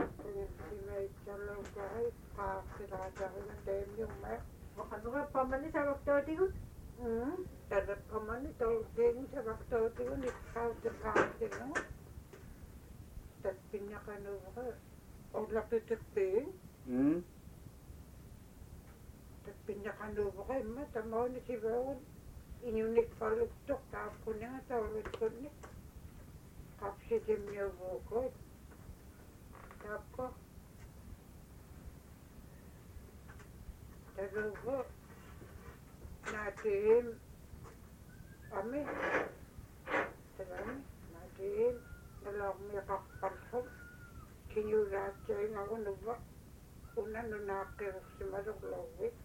Simeitsalluukai qaaqsilaataruga taimmiumma Wakanuga pamani saroktotigut. tarakkamani tolkeeni savaqtootigun iqqautiqqaartigu tatpinnaqanuuqa orlaqtutippiin tatpinnaqanuuqa imma tamauni sivaun inunikfaluktoq taapkuninga taulutkunnik qapsitimmiuvuukoit taapko taruuqa naatiim ami tarami naatiim nalaormiqarparlum kiñuraatsaingagunuva unanunaaqqiruqsimaluqlorvik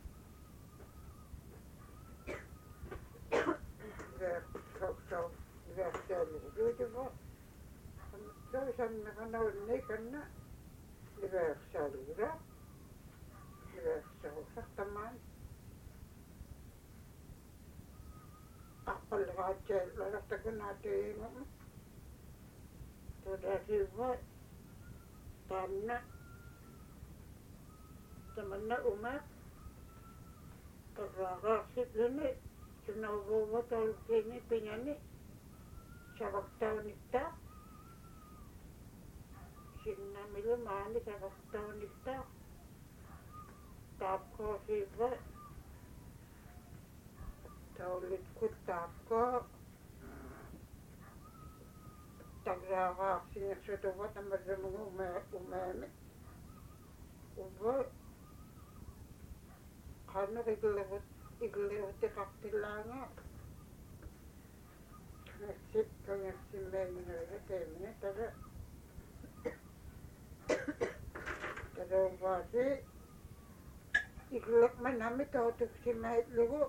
versaaliujuutuva soisammiqanaunnikanna liversaaliura liversausartamaan аққаллераатсааллалартакунаатиингама тодасива таанна таманна ума карраагаарситлуни сунаувууваталкини пиняни савактауникта синнамилу маани савактауникта таапкоосива таулиткут таапко таграагаарсинерсутува тамаллумугу умаами ува каннерикуллерут игуллерутеқартиллаанга насип канерсиммааминерга таимина таровааси игуллекманами таутуксимаитлугу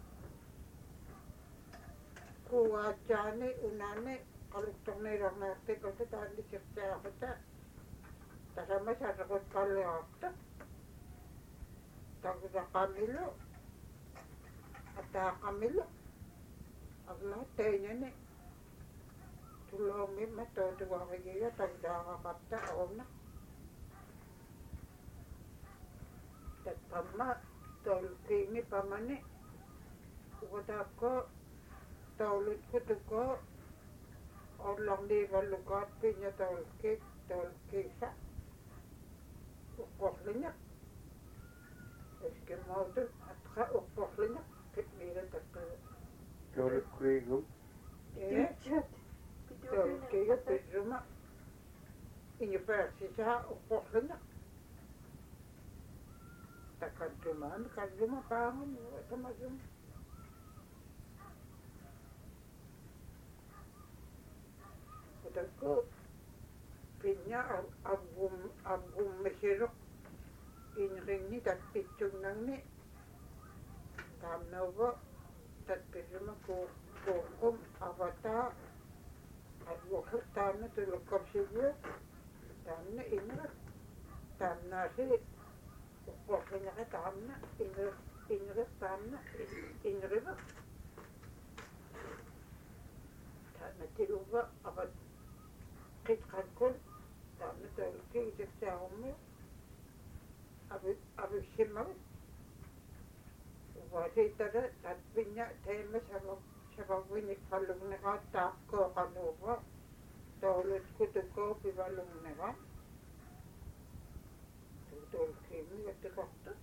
kuajaani unani qaluktorniilorneertikosa taannisirtaaqata tasama saraqut qalliqarta tagusaqamilu ataaqamilu allah tainani tuloomimma tootuarigiga tagdaaqaqarta auna tatpamma tolkiimi pamani uqataakko taulutkutuko orlarniivallukaat piña tolkiisa uqqorliñaq eskimoutun atqa uqqorliñaq kitmiilatakkaa tolkuigum tolkiiga pirruma iñupaarsisaa uqqorliñaq takaddumaami kalluma paangun tamasuma Tako pinya agum mesirok inringni tatpitsungngni tamnova tatpirma ko avata adwokh tamna tulokapsigu tamna inra tamna si uqorlinga tamna inra tamna inriba tamna tiluva avat qitqankun taamna tolkii tiksaaummi abissimmagut uvaasiittara tatpiñña taimma savavvinikqallugneqaat taaqkooqanuuqa toolutkutukoo pivalugneqa tolkiimmi gattiqortu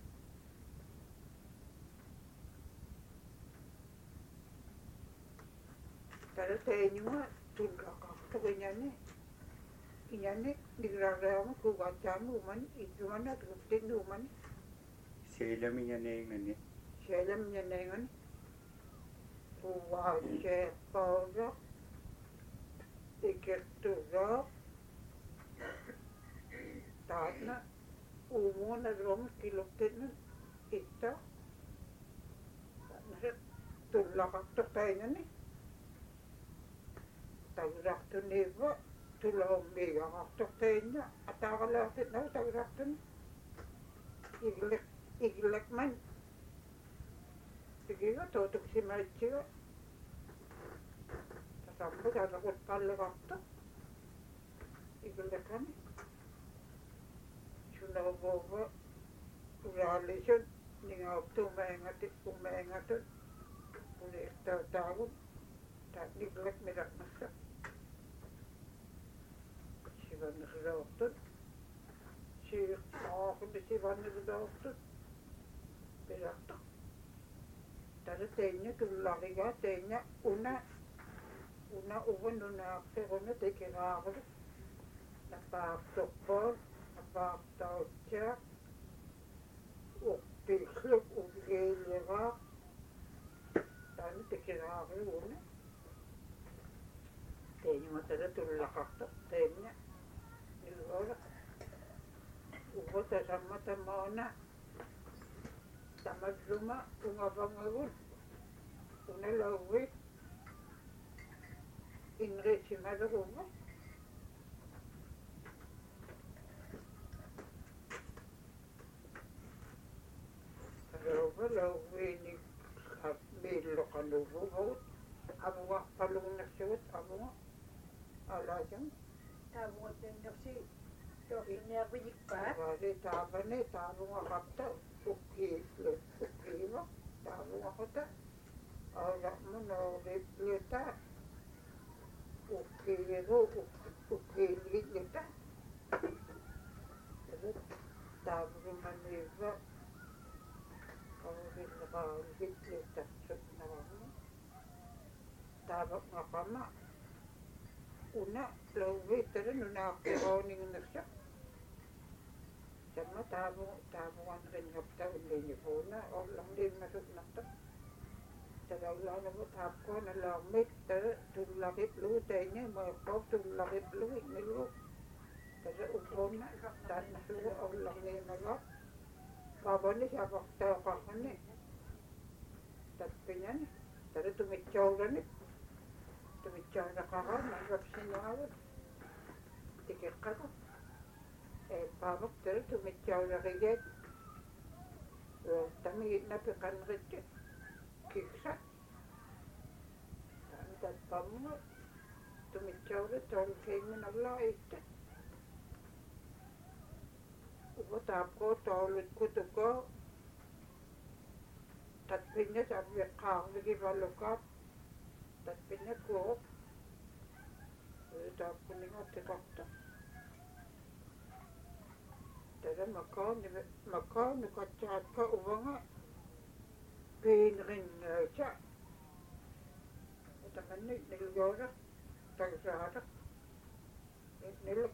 tara taiñunga tullaqartuqiñani iñani nigrarreama kuugaatsaami umani itsumana tuquttinni umani seilamiñaneingani seelamiñaneingani kuugaatseeqqauraq ikirturraaq taatna uumuuna ruumus kiluktinna itta tullaqartuqtaiñani taguraqtuniiva tuloommiigaqartortaiñña ataaqalaartitnagu taguraqtuni igilekman tigiga tootuksimaitsига tasammu taraqutqalliqartu igilekani Nuova Uralisun Ningauptumaengatun Unirtautagun Niglak Miraknasa Sivanirlaortun Sivanirlaortun Pirakta Tara teenya tullariga teenya una uvan unaaqsiruna tikiraaqulu napaartorpoon napaartautsia uqpilluk ugeeliraa taani tikiraaqluuna teenya tara tullaqarta teenya nilgola uva tasammatamauna tamalluma ungavangagun unalauwi inrechimalugunga lauwini milloqanuvugut avuaqpalugnassut avunga alaajam Taavungattannersi toorsumiarvijikpaat vaali taavani taavungaqarta ukkiiva taavungaqata aulaqmunooripliuta ukkiilgillita taavugumaniiva qaulillaqaulgillitarsutnararmu taavaqngaqama una lauviittara nunaaqqirooniginnersa samma taavuanrinngapta ulliinipuuna orlarliimmasutnarta talaulaanavu taapkuuna laarmit tara tullaqiplugu tainga maeqqooq tullaqiplugu innilugu tara upuuna taannarlugu orlarniimagaa paavani saapaqtaoqarrani tatpiñani tara tumitsaulani tumitsaunaqaraa marrapsinuagut tikiqqaku paavaq tara tumitsaularigiat tamigitnapi qanritsi kiksa taani tatpamunga tumitsaula toolkiinginallaa uva taapkoo toolut kutukoo tatpiña sarviqqaarvigivalukaat tatpiña kuuq taapkuningotiqarta tara makaanu katsaatka uvanga piinrinngaaca utamanni nilgoora tagsaara nilak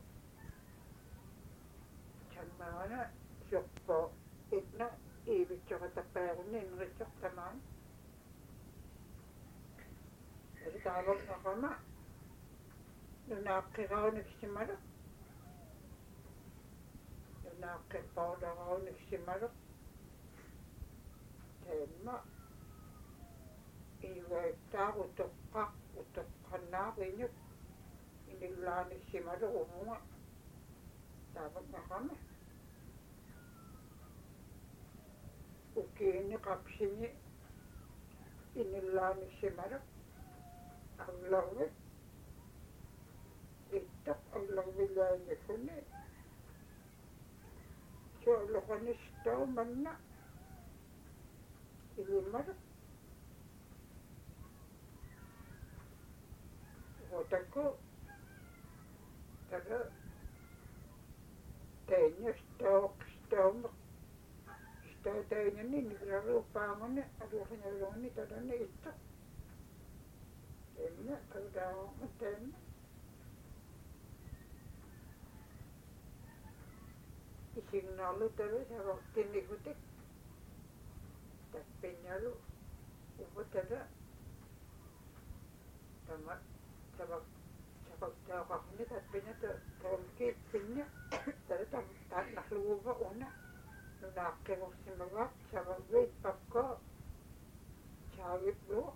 chanmaana suqpo itna iivitsoqatapaarunni inrissaqtamaan tara taavaqnaqama nunaaqqirauniksimalu nunaaqqirpaularauniksimalu teemma iivaittaa utoqqannaaqiñuk inillaanissimalu umunga taavaqnaqama ukiini qapsiñi inillaanissimalu allarvi ittaq allarvillaannikkuni sualoqanistaumanna ilimalu uotakku tara teenya stauteñani nigraruupaangani aluqinalugni tarani ittaq teenya taudaaqma teenya isignalu tara sabaqtinigutik tatpiñalu uva tara tama sabaqtaaqaqni tatpiña toolkiippiña tara taannarluguva una nunaaqqivursimagaat savavviit pakkoo saagiplugu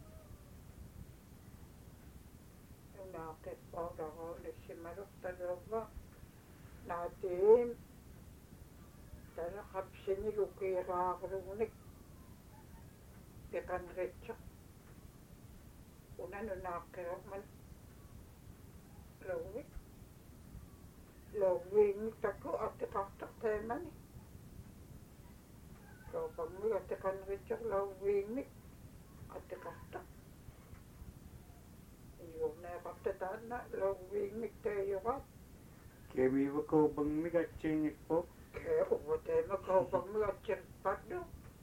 nunaaqqippaulaqaulissimaluq taluuva naatiim tara qapsiñilukiiraaqlugunik piqanritseq una nunaaqqiraqman lauvi Lauviin taku atteqartaq taamani kaupammi atteqanritsuq lauviinmik atteqartaq iorneaqarta taanna lauviinmik taayuqaat Kemiva kaupangmi katsinnikpo ke uvateema kaupammi atsirpattu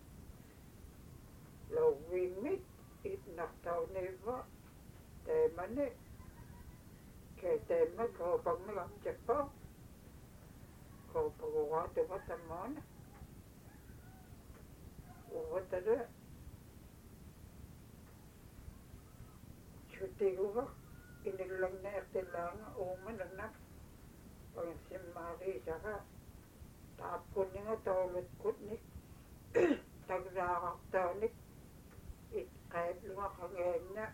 lauviinmik itnartauniva taamani ke taama kaupammi atsirpa kaupaguaatuva tamaana uvatara chutiguva inillanneertilaanga uumanannak pangsimmaariisaqa taappunninga taulutkutnik tagraaqartaanik itqaapluga qangaanna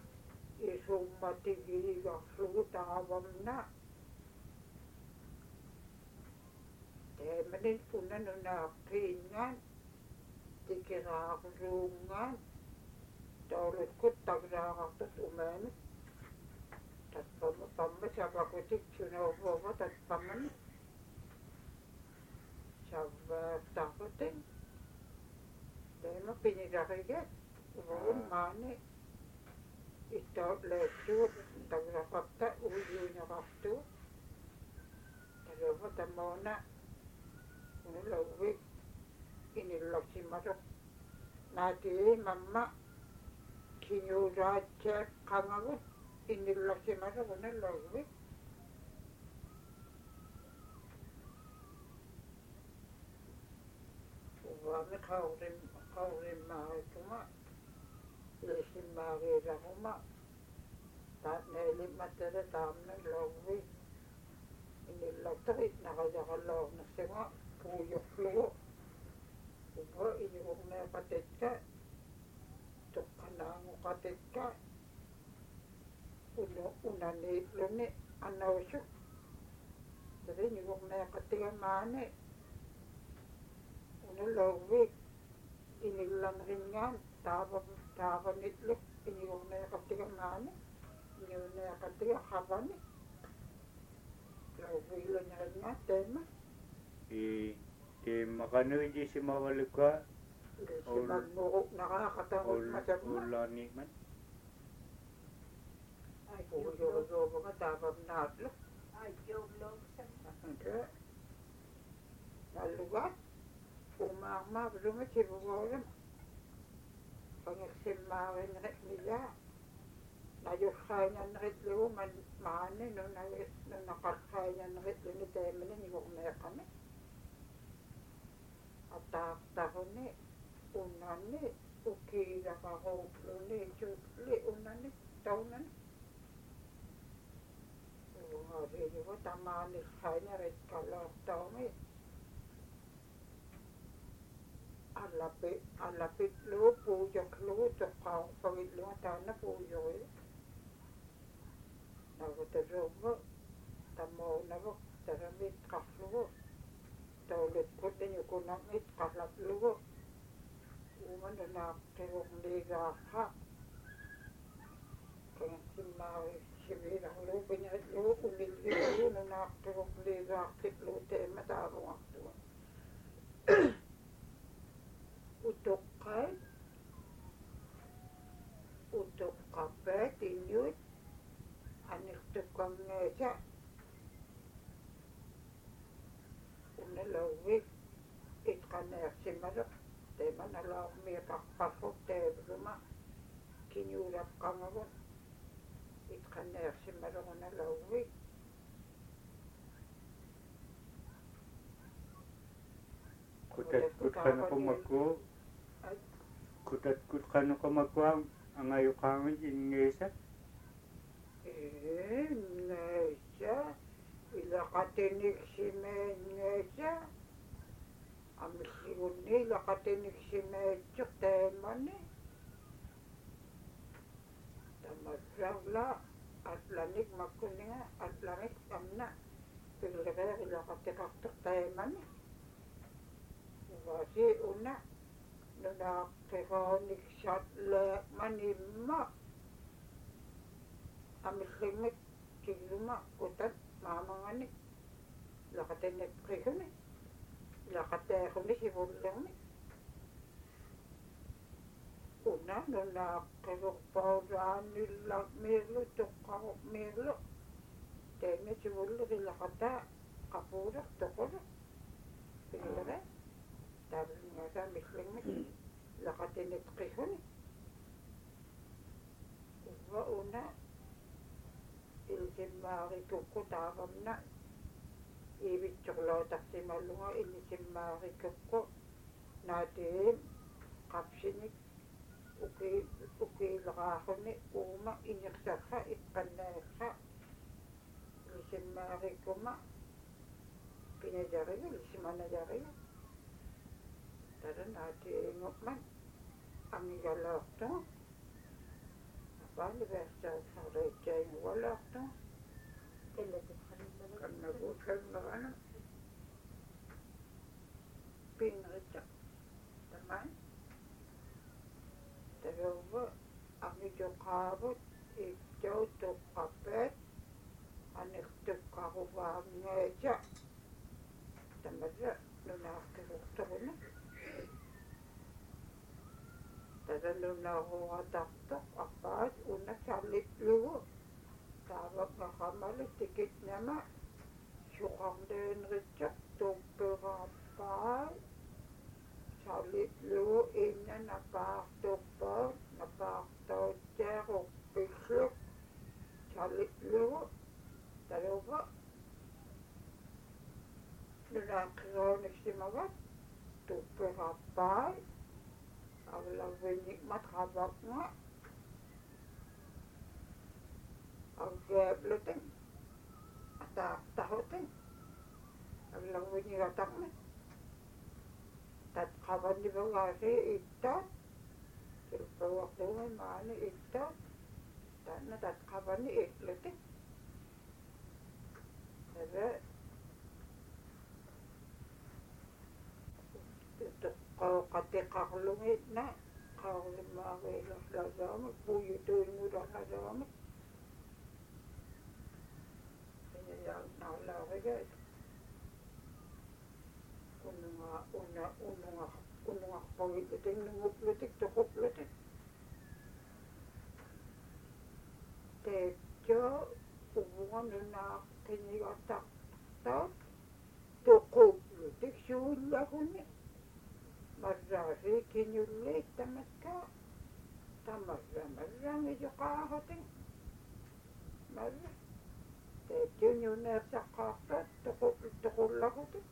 isummatigiigarlugu taavamna taamanin unanunaaqqiingaan tikiraaqluungaan taulutkut tagraaqartut umaanut tatpamma savakutik sunovuva tatpamani savvaartarputin taama pinilarigat uvagun maani ittautlaatsuut tagraqarta uuyuuneqartuu taluva tamoona unulauvik inillaksimaruq naatii mamma kiñuuraatsaak qangagut inillaksimaruq unulauvik uvaami qaurimmaarikuma isimmaariilaquma taatnailimatala taamna lauvik inillaqtaqit naqajaqaloornersuga puujorlugu uva iñuqneeqatikka tuqqanaanguqatikka unaniitluni anausuk tariñuqneeqatigamaani unulauvik inillanringaan taavanitluk iñuqneeqatigamaani iñuqneeqatiga qavani lauviiluneringaa taama Makanuijisimavalukua Simanmuruq naqaaqatangut masakma ullaaniman puuyurusuuvuga taavamnaatlu Ayubloksamma. ante nallugaat umaaqmaavluma sivugoolum qangiksimmaarineqniyaa najurqaañanneqitlugu maani nunaqarqaañanneqitluni taamani niguqneeqami ataaqtaruni unani ukiilaqaruupluni chutli unani taunani uungaariilugu tamaaniqqaañarikkaloortaumi allapitlugu puujorlugu toqqaarpagilluga taana puujorilu nagutaruuva tamoonavuk taramitqarlugu taulutkutliñukunaqit qarlaplugu uumanunaaqqiruqniigaaqa qansimmaari siviilarlugu piñaitlugu unillilugu nunaaqqiruqniigaartitlugu taama taavungartugu utuqqaat utuqqappaat iñuut anirtukkangeesa unalauvik itqaneersimaruq tamanalaarmiiqarparruq taavluma kiñuulaqqangagun itqaneersimaruq unalauvik kutatkutqanuqamakua angayuqaangit ingeesa ngeesa ilaqatiniksimeenngeesa amilligunni ilaqatiniksimeetsuq taamani tamarrarla atlanik makkuninga atlanik amna pillireer ilaqatiqartuq taamani uvasi una nunaaqqiqaaniksatleeqmanimma amillingit killuma kutat maamangani ilaqatinnak qiguni ilaqattaaquni sivullerni una nunaaqqisorpaulaannilla miirlu toqqaruq miirlu teemme sivuller ilaqataa qapuuler toqulu pillere taavlingaasa millingmik ilaqatinnak qiguni uva una ilsimmaarikukku taavamna iivitsorlootarsimallunga ilsimmaarikukku naatiim qapsinik ukiileraaruni uuma inersarra iqqannaerra ilsimmaarikkuma pinajarigu ilsimanajarigu tara naatiingupman angigalaortugu apaalliversaarreitjainualaortugu kannaguut kalmerana pinritsa tamaan tagauva angitoqaavut ikjau tuqqappaat anertukkaruvaangaasa tamarra nunaarkisortoruna tasanunaruatartoq appaat unasallitlugu taavaqaqamalu tikitnama suqarleenritsa tupperaappaat sallitlugu inna napaartorpaat napaartautjaaruppilluk sallitlugu taluva nunaaqqiruunissimagat tupperaappaat avlavinnikmat ravaqnga avgaablutin ataaqtahutin avlavinnigataqmi tatqavannivagaasi ittaat tilpauaqtuumi maani ittaat taanna tatqavanni iqlutin tava qatiqarlungitna qaarlimaagiilerlasaamik puuyutuinngulorlasaamik inayaarnaarlaariga unungarpagillutik nunguplutik tuquplutik teetjo uvunga nunaaqqiñigataqtaut tuquplutik suullaguni marraasi kiñulliit tamakka tamarrangijoqaahutin marra teetjuñuneersaqqaartat tuqullagutin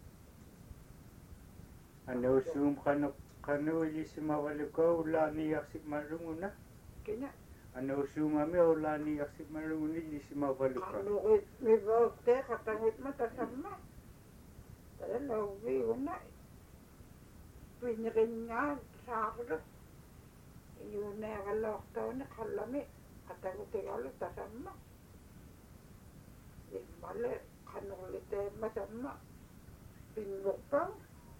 anuussuum qanuilisimavalukau ulaaniarsikmallunguna kina anuussuumami ulaaniarsikmallunguni ilisimavalukau qanuqit mivoortee qatangitma tasamma talanauviiguna pinringaan saarlu iuneeraloortooni qallami qatagutigalu tasamma immale qanorliteemma samma pinngorpang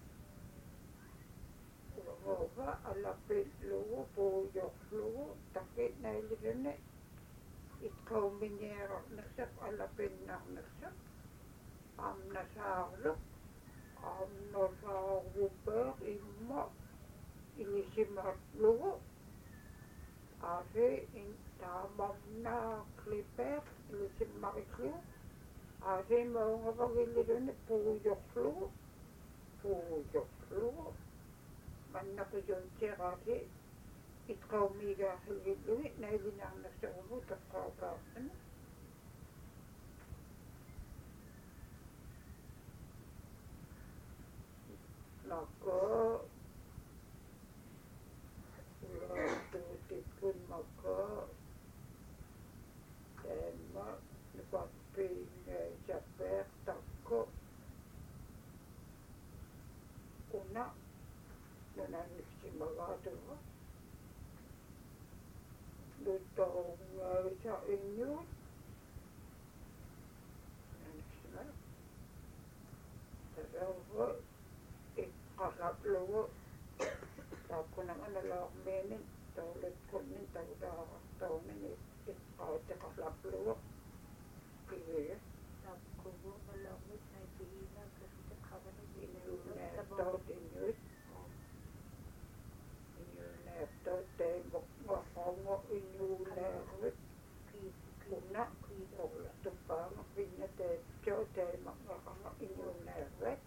uva alapillugu puujorlugu taqitnailirune itqaumiñeerornersaq alapinnarnersaq amnasaarlu amnasaarrupeer imma inisimaatlugu aafi taamamnaaqlipeer ilisimmariklugu aafi maungavagillirune puujorlugu mannaqijuntiqaati itqaumiigaaxilgillugi nailinarnersagumu toqqaaqaartana nako ulaatuutikkun mako teemma nupappiingaisappeertakku una nunannissimagaatuga nuttorungaisa innuut nunannissimaa tasauva iqqalaplugu taakkunanganalaormiinin taulatkunnin tautaarartaumin iqqautiqallaplugu kiviga Tapkugu malawit na te makakama inyunervet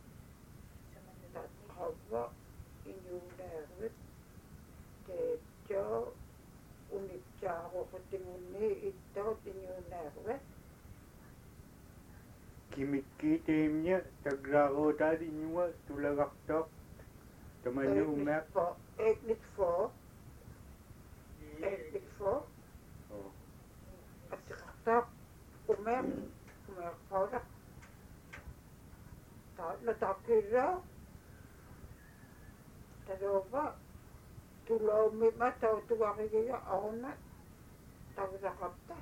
tatkava inyunervet te jo unipjaaroqutigunni ittaut inyunervet Kimikki teemnya tagraqutaat iñuga tulagaqtoq tamanuumaaq eklit for attiqartaaq umeq qora taatna takkilla tadova tuloomima tautuarigiga auna tagraqapta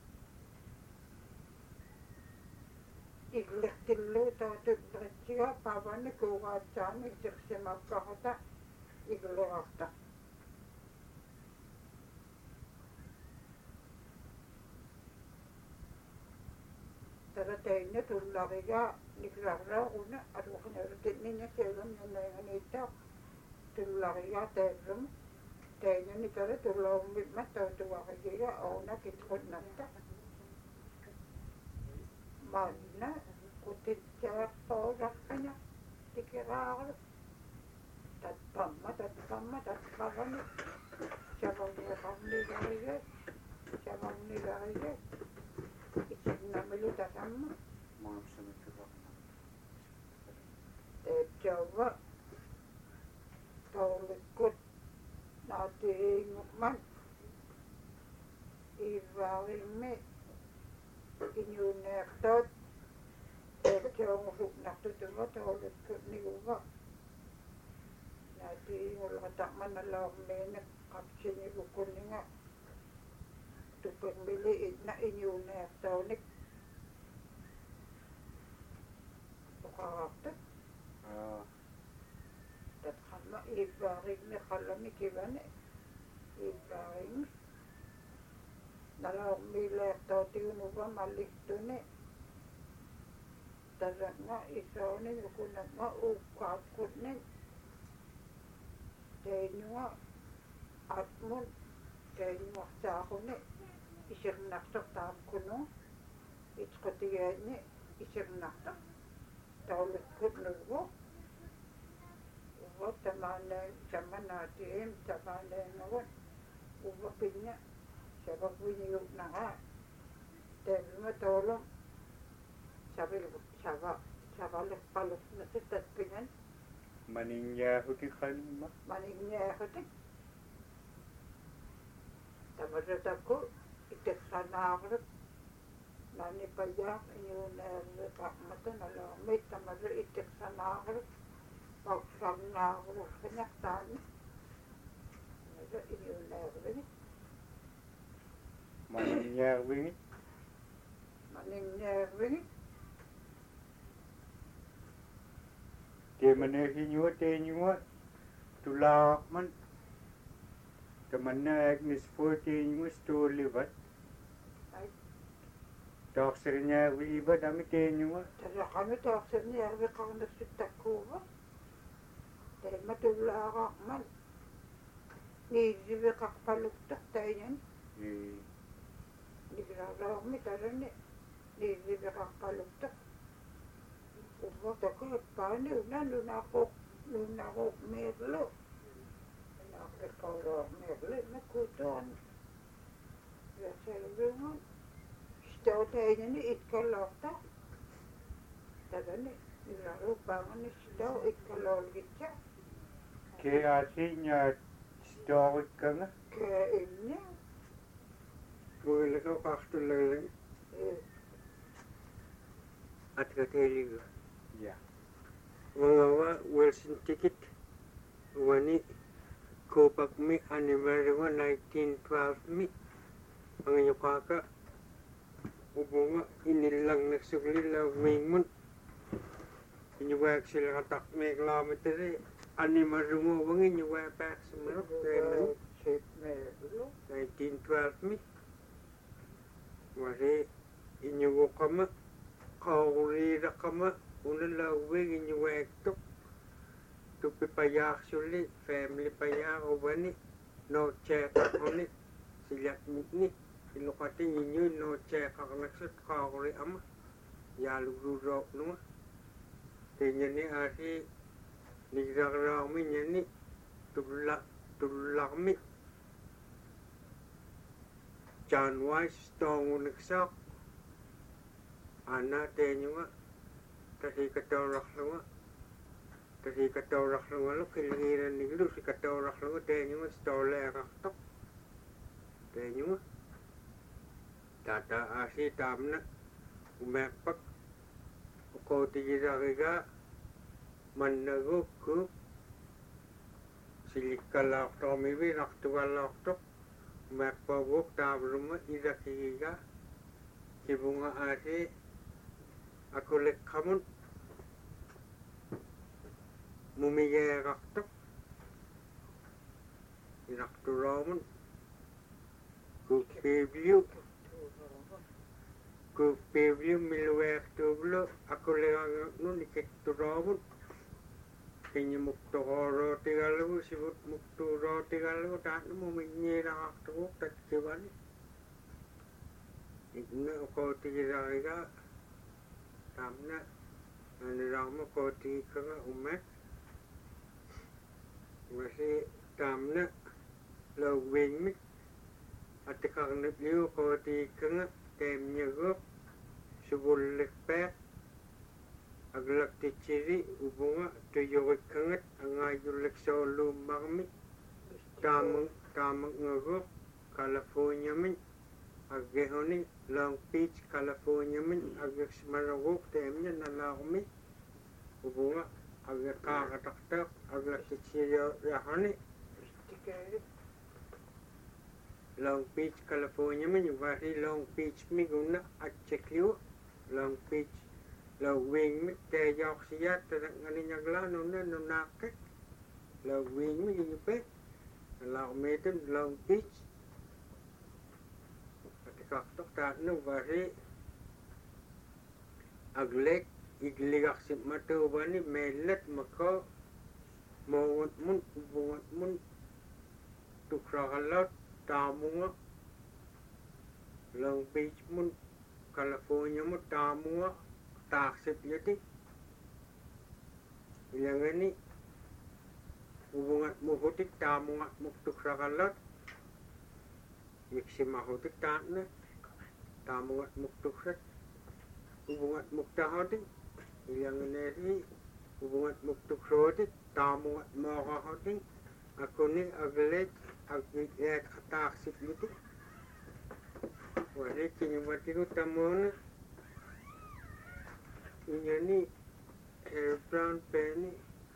iglertillu tautullertiga pavani kuugaatsaami sirsimakkaqata iglerarta taratayna tullariga niklarraaquna aluqinarutinniña seegamnanaanganiittaq tullariga teerrum taynani tara tuloomima tautuarigiga auna kitqunnarta manna kutitsaaqsooraqana tikiraaru tatpamma tatpavani savangniqarnigarige isinnamilu tasamma teepjauva taulikkut naatiingukman ivaarimmi inyunertot teepjaungusuknartutuva taulikkut niguva naatiingulqataqmanalaormiina qapsinigukunninga tuppermili itna inyunertaunik uqarartat tatqamma iivaaringni qallami kivani iivaaringni nalaormiileertautigunuva malliktuni tasaqna isauni nukunaqma uukkaaqkutni teiñuga atmun teiñuartaaquni isirnartoq taapkunu itqutigaani isirnartoq taulikkut nugu uva tamaanaan samanaatiim tamaanaangagun uva pinna savagviniugnaqa teevima toolum savallerpalusnati tatpinan maninjaahuti qalma maninjaahutik tamarratakku itiqsanaaqrut nanipajaaq iñuuneerriqaqmata nalaormit tamarra itiqsanaaqrut paqsarnaaqrurqinaqtaani tamarra iñuuneerrini maninjaaruini teemaneehiñuga teeñuga tulaaqman tamanna agnisfo teeñuga stoolivat taaqsiriñaaruivat ami teeñuga tasaqami taaqsirniarviqarnassuttakkuuva teema tullaaqaqman niisiviqarpaluktoq tainan nigraraormi tarani niisiviqarpaluktoq uva takappaani nunaquuqmiirlu naaqriqqauloormiirlu nakkuutoon yasalluungan stautainani itkalloorta tarani nigraruuppaangani stau itkalloolgitsa ke asiña stoorikkanga ke inni Kuilaka qaartullagalanga atkateeliga ya wangawa Wilson ticket wani kopakmi animariwa 1912 mi anganyukaka ubunga inilang nagsugli la mingmun inyuwak sila katakme kilometri animariwa wangi inyuwak pak semarap temen 1912 mi wari inyuwakama qawrirakama unalawig inyuwaktuk tupi payaksuli family payakubani no cheqaquni silakmitni ilukati inyu no cheqaqnaksut qawri ama ya lu rok nu te nyani asi ni ra mi nyani tulak mi chan wai stong nek sak ana te nyua tadi katorak lu tadi katorak lu kiliran ni lu si katorak lu te nyua stole rak tok te nyua tata asi tamna umepak ko tigira mannagu ku silikala to mi vi raktuala to mepagu tabruma idakiga kibunga asi aku lek kamun mumige rakto irakturomun ku pevliu milwek tublo aku lek nu nikek turomun kini muktoro tigalu sibut muktoro tigalu tak mu menyera waktu tak kebani ini ko tigira tamna nirama ko tiga umat masih tamna lo wing atikang nebliu ko tiga temnya go subul lekpek aglak ticiri ubunga tuyok kangat angayulek solo magmi tamang ngago California min agehoni Long Beach California min agak semaragok temnya nalagmi ubunga agak kakataktak aglak ticiri yahani Long Beach California min wari Long Beach mi guna acekliu Long Beach la wing mi te yok siya te ngani nyagla no na no nakek la wing mi ni pe la meten Long Beach atika tok ta no vari aglek igligak sip matu bani melet mako mongot mun tukragalot tamunga Long Beach mun California mun tamunga taksip yati yang ini hubungan muhutik tamungat muktuk rakalat miksi mahutik taatna tamungat muktuk rat hubungan muktahotik yang ini hubungan muktuk rotik tamungat makahotik aku ni aglet aglet taksip yati wahai kini matiku tamun ini brown penny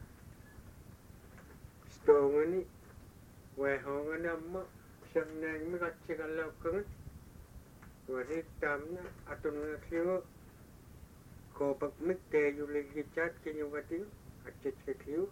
stone ni wehong ni amma sernang mi kacik kalau kan wari tamna atun ngakliu kopak mik te yuli gicat kini wati acik kekliu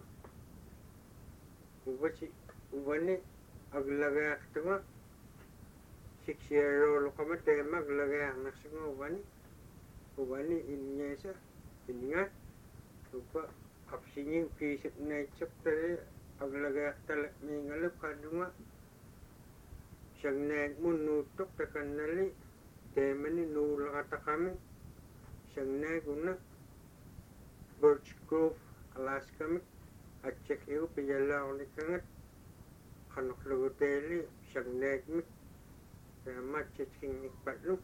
ubani aglaga aktuma siksero lokama tema aglaga naksingo ubani inyesa ingat lupa absinya fisik necap tadi aglaga talak mengalup kadunga sangnek menutup tekan nali temani nul kata kami sangnek guna Birch Grove Alaska mi acek itu pijala oleh kangat kanak lagu teli sangnek mi sama cacing nikpat lu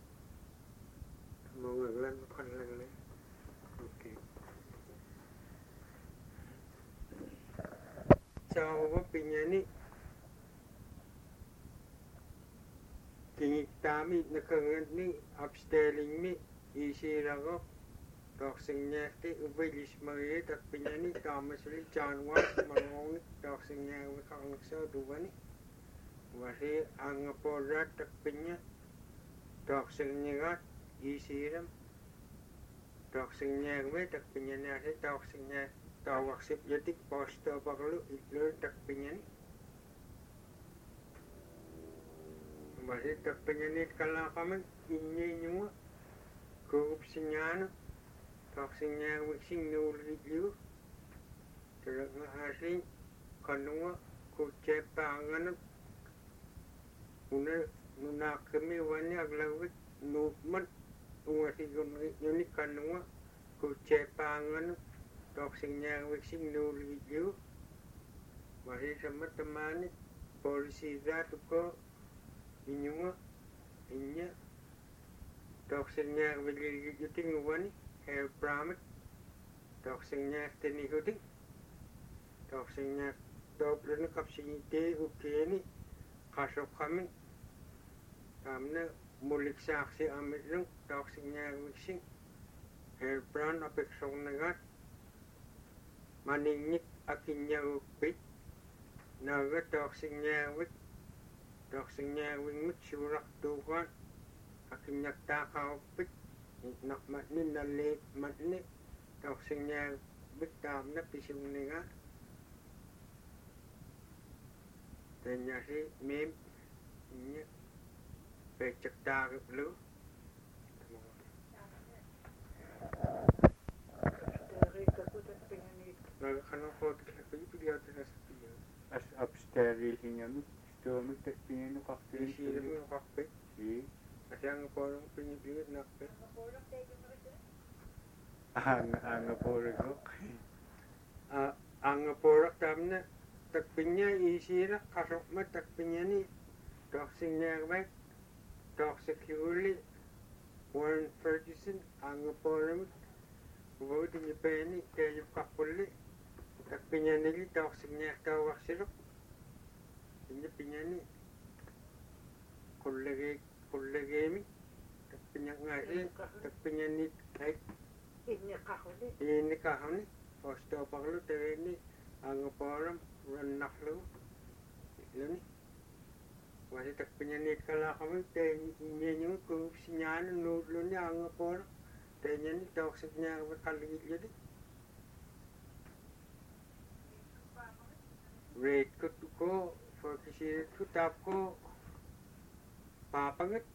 mau ngaglan bukan lagi. Okey. Cawa pinya ni kini kami nakangan ni upstelling mi isi rago toksingnya ti ubilis mari tak pinya ni kami seli janwa mangong toksingnya kang so dua ni wasi angaporat tak pinya toksingnya gat isiram toksingnya gue tak pinya ni ada toksingnya tawaksip jadi poster perlu itu tak pinya ni masih tak pinya ni kalau kami ini semua korupsinya toksingnya gue single review terus ngasih kanua kucepangan una kami wani aglawit movement ungasigun unikanua kucepangan toksinya wixing nuliu masih sama temani polisi itu ko inyunga inya toksinya beli juting wani hair pramit toksinya teni kuting toksinya doblen kapsini te ukeni kasok kami kamne mulik saksi amit toksinya wixing hair brown apeksong nagat maningit akinnya upit naga toksinya wing mit surak tuhan akinnya takau upit nak matni nalit matni toksinya bitam na pisung ninga tanya si mem nya pecek tak lu Dari kaputat pinganit. naga kana ko kaya pilihan na sa piyo As upstairs hingan stomach tas pinano kaktirin isira mo yung kakpe Si kasi ang parang pinipilid na kakpe ang puro ko. ang porak tamna takpinya isira kasok ma takpinya ni toxic nervite toxic huli Warren Ferguson ang porak Bukod ni Penny kaya yung kakuli takpinya nili toxic niya tawak sirok hindi pinya ni kullegemi takpinya ngasi takpinya ni ay Inya kahuli. ini kahani Osto paglo ni ang poram ranaklo lani wasi takpinya ni kala kami te nyenyo ko sinyana nudlo ni ang poram te nyen toxic niya kaligid jadi rate ko for kasi ko tap ko papangat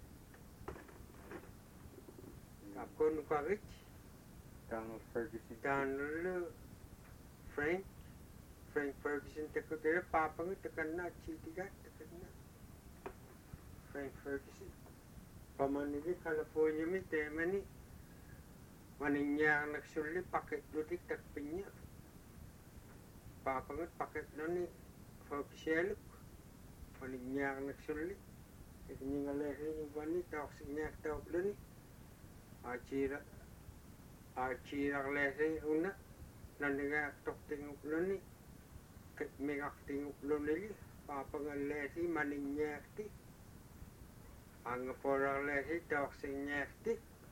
tap ko nukagit Donald Ferguson. Donald Frank Ferguson teko tere papangat tekan na chitigat tekan na Frank Ferguson pamanili California mi temani maninya nagsulli paket lutik takpinya papangat paket nani Ferguson maninya nagsulli ini ngalesi yung bani toxic niya tawag ni Achira lesi una nandiga tokting ukloni megakting ukloni papangalesi maninyakti ang porang lesi toxic nyakti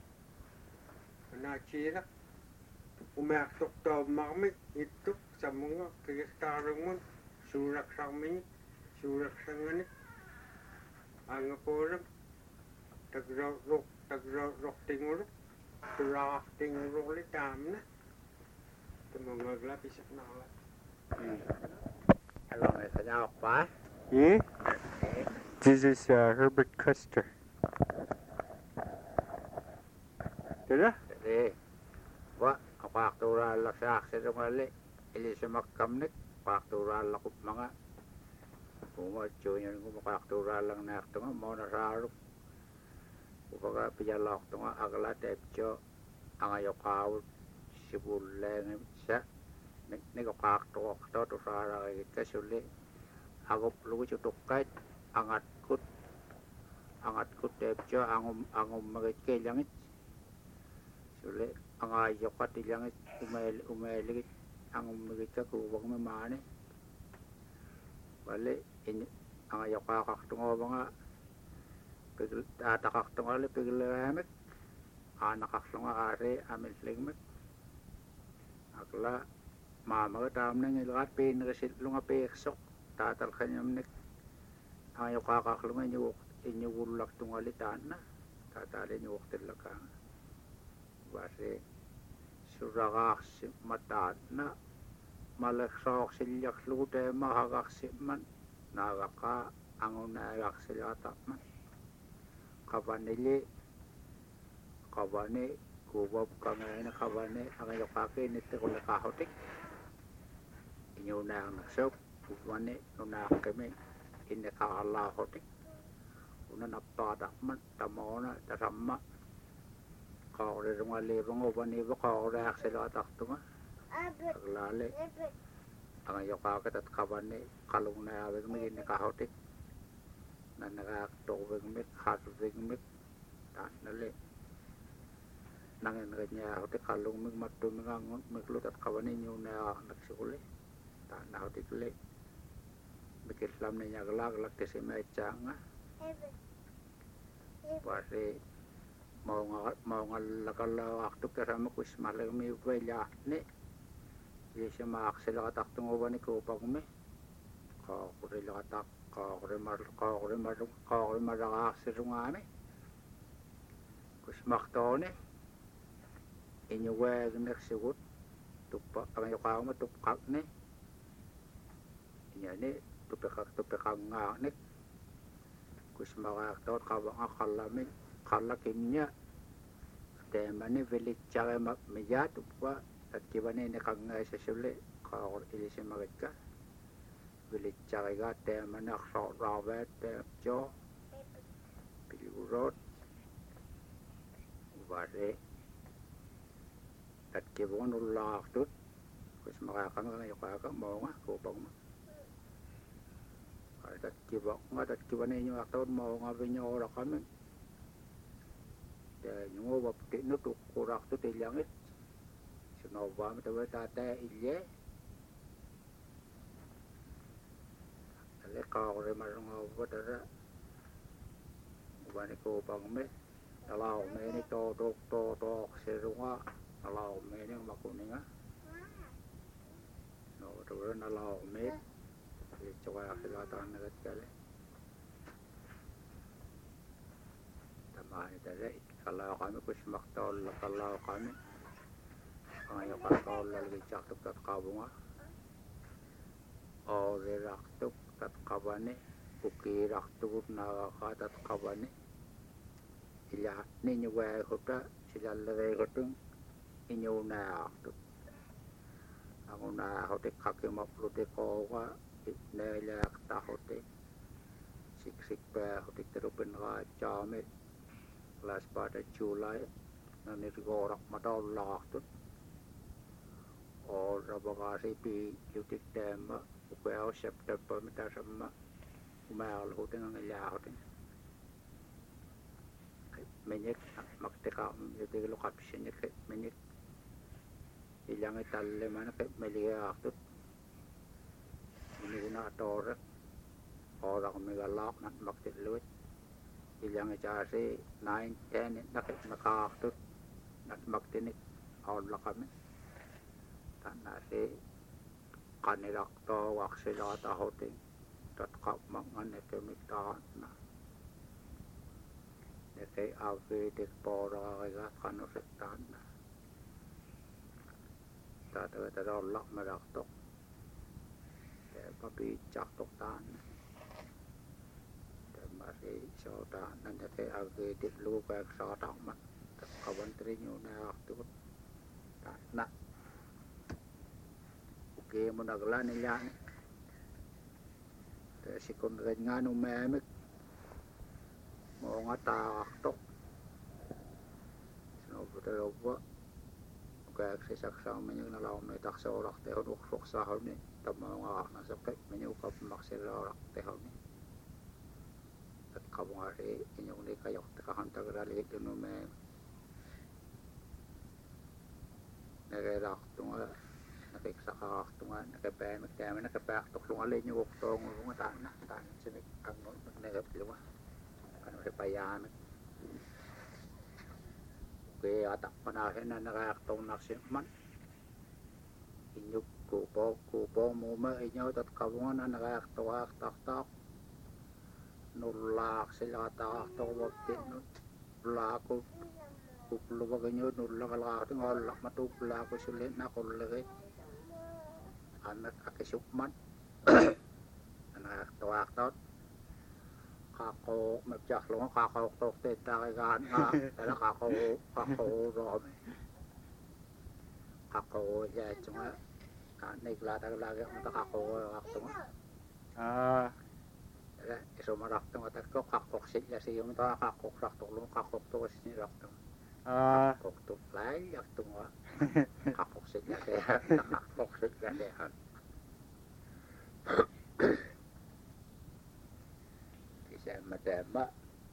nachira umaktok to makmit itu sa mga kigistarong mo surak sanganit ang porang tagrok tingurok drafting ulit tamna tumangagla pisak na ala Hello, Mr. Alpha. Yeah? This is Herbert Custer. Tara? Jadi, wa paktura la sa aksir ngali ili sa makamnik paktura la kup mga kuma junior ko paktura lang na akto nga mo na saruk upaga pijalok to nga agla tepcho ang ayokaw sibuleng sa nego pakto to sara ka suli agop lugu chutukait angat kut tepcho ang magit langit suli ang ayokat langit umeligit ang magit ka kuwang mamane bali ang ayokakak tungo mga tatakak tungo li piglamek anakak tungo ari amilligmek akla mama tam na ngilat pin resit lunga peksok tatal kanyamnek ang ayokakak lunga inyulak tungo li tanna tatali nyuk tilaka basi surakak si matat na malaksok silyak lute mahagak si man nagaka ang nagak sila tapman kabani kubab kangay na kabani ang ayokake nito kula kahotik inyo na ang nagsok kubani nuna kami inakalahotik una napatakman tamona tasamma kaore runga lebang obani ba kaore aksela taktunga aglale ang yoka kat kabane kalung na aweg mi ne kahotik nanaga tobeg mit khatubeg mit ta nale nangen ganya hotik kalung mi matu mi ngangon mi klutat kabane nyu na naksikule ta na hotik le bikir lam ne nyaglag lak te sema changa pare mau ngalakala waktu kerama kus malag mi wela ne yesa mak sela tak tungo bani ko pagme ka kure la tak ka kure mar sirungame kus maktone inyo wag nek sigut tupa ang ka ma tupkak ne inya ne tupekak nga nek kus makaktot ka bang akalame kalakimnya temane velik chare mak meja tupa at kibane ne kangai sa sule ka or ilise magka velik chare ga temane akhra ravet jo pilurot bare at kibon ullah tut kus makakang ngayo ka mo nga ko bang at kibok nga at kibane nyo akton mo nga binyo ora kami những vật kỹ nó tụt cô rạc tụt tiền lăng ấy sự nào vào mà tôi ta té ilé lấy cao rồi mà nó vớt ra và này cô bằng mấy là lao mấy này to xe rung á là lao mấy này mà cô này á nó rồi nó lao mấy thì cho ai cái là tan nó cái đấy mà dari kalau kami kus maktol kalau kami ang yakatol lagi caktuk tat kabunga o raktuk tat kabane uki raktuk na tat kabane ila ni nyuwa hota sila lere hotung inyo na aktuk ang na hote kakimap lute ko wa ne lak ta hote sik pa hote terupen ga chame last pada Julai nanti gorak madal lahtut or rabagasi pi yutik tema upaya September mita sama umal huting ang ilahuting menyek maktika yutik lokap sinyek menyek ilang italle mana ke meliahtut ini guna torek orang megalak nak maktik luit ilang ijasi 9, 10 nakakatut nakmaktinik awal kami tanah si kanilak to waksila tahoting tatkap mangan ekemiktaan na neke avidik pora kaya kanusiktaan na tatawalak malaktok papicak toktaan masih saudara nanti kayak agak lu kayak saudara mak kawan terinya waktu nak oke menaglan niya si kon nganu memek mau ngata tok no betul apa kayak sesak menyang nalau me tak seorak teh untuk suksa ni tak mau ngah nasakit menyukap maksimal teh ni at kabungari inyong ni kayok takahantag ralik dunu me nagerak tunga nakiksak tunga nakapemek teme nakapak tuklong alin yung uktong mga tan sinig ang nagap luwa ano ripayamek kaya atak panahin na nakayaktong naksimman inyong kupo muma inyo at kabungan na nakayaktong tak nulak sila takto wakti nulako kuplo ganyo nulak alakati ngolak matupla ko sulit na kulagi anak akisukman anak tawaktot kako mabjak lo kako tok teta kagan nga tala kako rom kako ya cuma nigla lagi untuk kako waktu iso marak tong atak ko kakok sit ya siyo mita kakok rak to lo kakok to sin rak to koktuk layak tunga kakoksit na kaya kisah madama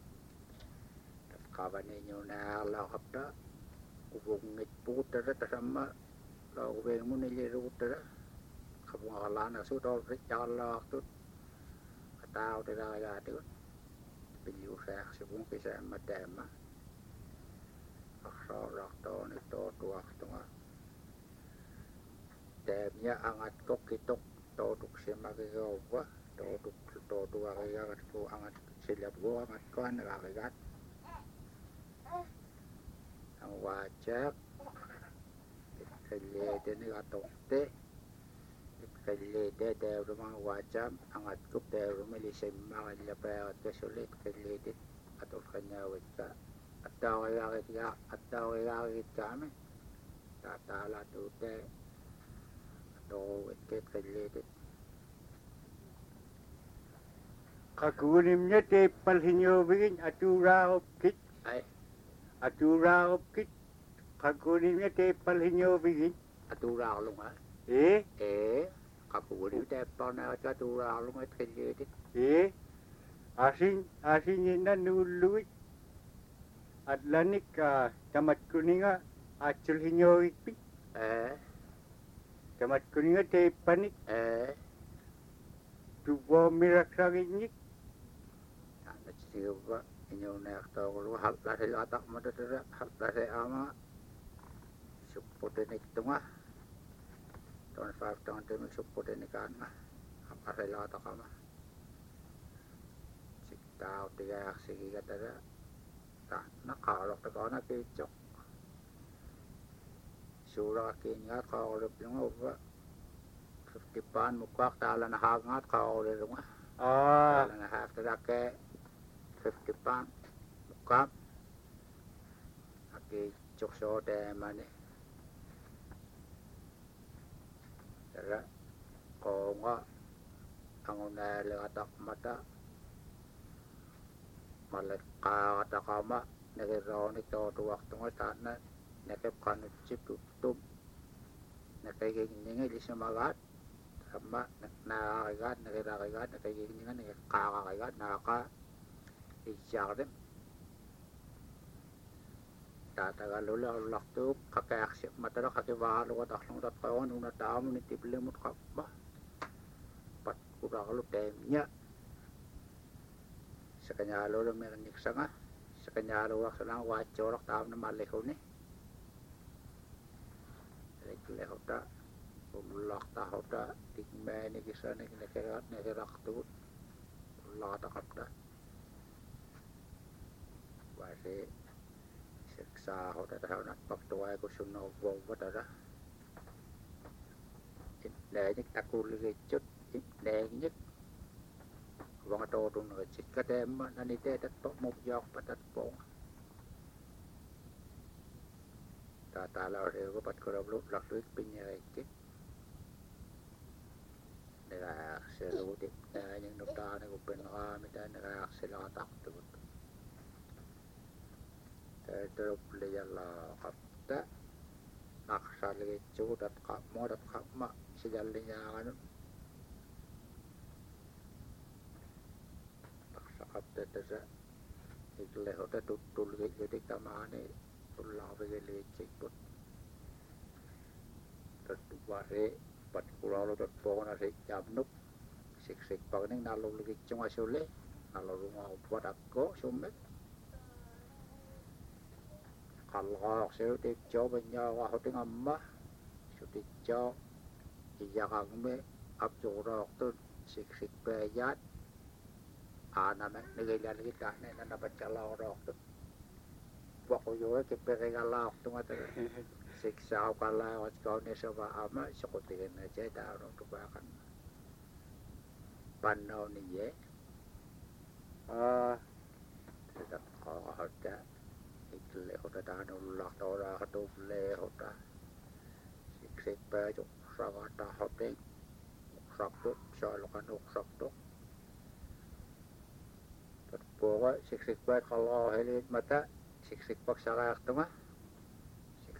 kawan ninyo na lakap na kubungit puta na tasama laweng mo niliruta na kabungalan na sudol ricala tu atau tidak ada tu pilih saya sebelum kisah madama aksarak tahun itu dua setengah demnya angat kok kitok toduk semagawa toduk dua kaya ko angat silap gua angat kan ragat ang wajak ikalede ni atokte ikalede dero mga wajam angat ko dero milisim mga lapayat kasulit ikalede atol kanyawit ka at daw kayakit kami tatala tute atol ikalede kakunim niya te palhinyobigin atura opkit ay atura opkit kakunim niya te palhinyobigin atura ko lunga kakuri tepa na atura ko lunga ikalede asin yun na nuluit at lanik tamat kuninga atsul hinyobigin tamat kuninga te panik tubo miraksagin nik siapa inyo na akta ko hal dahil atak madadara hal dahil ama supote niktunga tahun 5 tahun demi supote nikan ma apa dahil atak ama siktaw tiga sige katara ta nakalok ta kana kicok sura kinya kaolop yung over 50 pan mukwak tala na hangat kaolop yung tala na hafta ke 50 pan mukam aki chokso de mane tara ko nga anguna le atak mata malaka atakama nagironi to waktu nga na nakep kanut chip tum nakaiginga lisamagat sama nakakagat nakiragat nakaiginga nakakagat nakaka ijarem tatagalulah laktu kakaaksip matara kakibalo ko taklong tatkawan una tamo ni tiblemut kapba pat kuralo temnya sa kanya lolo meron niksanga sa kanya lolo lang wachorak tamo na maleho ni leho ta umulak taho ta tigmeni kisa nakiraktu ulak takapta wasi siksa ho ta na pagtuwa ko sunog wo tada indanik takuligit indanik wang to dun ngit kadem nanite tat po mobjak patat po tatala re ko pat ko lu lakluit pinyay kit nila seludik na yung nukta na ko pinaka mita nila sila takto terus beliau kapta aksar lagi cudat kapmo dat kapma sejalannya kan aksar kapta terus ikle hoda tutul gitu kamane ulah begini cekput tertuare pat kulo tot pona se jamnuk sik pagning nalo lagi cuma sole nalo rumah buat aku sumet kalau saya tikjo banyak wah ting amma tikjo ijakang me abjurok tu sik bayat anak negara kita ni nak dapat kalau rok tu waktu yo ke peregalak tu mata siksa kalau kau ni sebab ama sekotikan aja dah orang tu bahkan panau ni ye tetap kau ada ikle hoda dano lak tora hatu le hoda sik pe jo sawata hote sakto salokan sakto terpoa sik pe kalau helit mata sik pak sarak tengah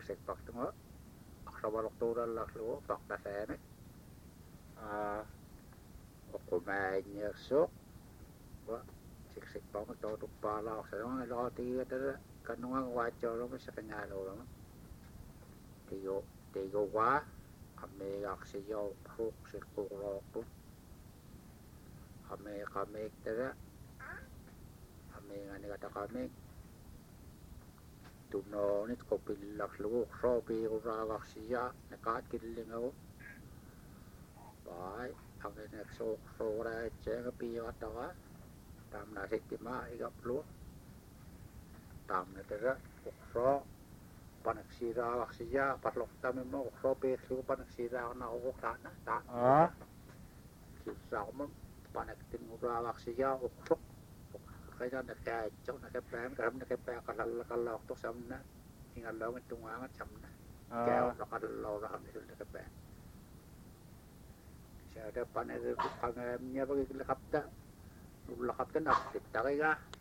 siksik paktungo aksabalok turan lakluo fakta sene okumain nyesok wa siksik pango totuk pala sa mga lokati tada kanungang wacho lo sa kanyalo lo tigo wa ame aksiyo ruk sirkurok tu ame kamek tada ame ngani kata kamek tuno nit kopilak lu sopi urawak siya nakat kiling ako bai ang neksok sora ceng piyo atawa tam na siktima igap lu tam na tada ukso panagsira wak siya patlok tamin mo ukso petlu panagsira na ukok sana ta kisah mo panagtin urawak siya ukso kaya nakacok nakapayam karam nakapayam kalalak to samna ingalaw ng tungangat samna kaya nakalaw na kami sila nakapayam siya ada panagin pangayam niya pagkakilakap na ulakap ka na kita kaya